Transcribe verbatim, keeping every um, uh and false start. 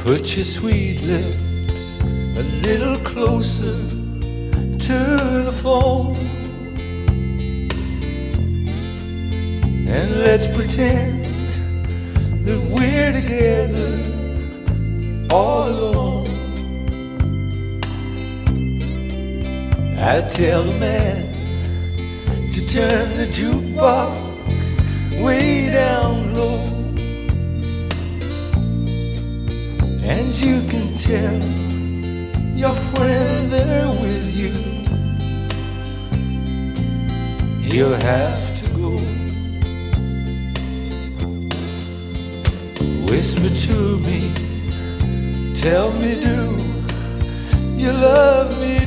Put your sweet lips a little closer to the phone, and let's pretend that we're together all alone. I tell the man to turn the jukebox way down low, and you can tell your friend there with you he'll have to go. Whisper to me, tell me, do you love me?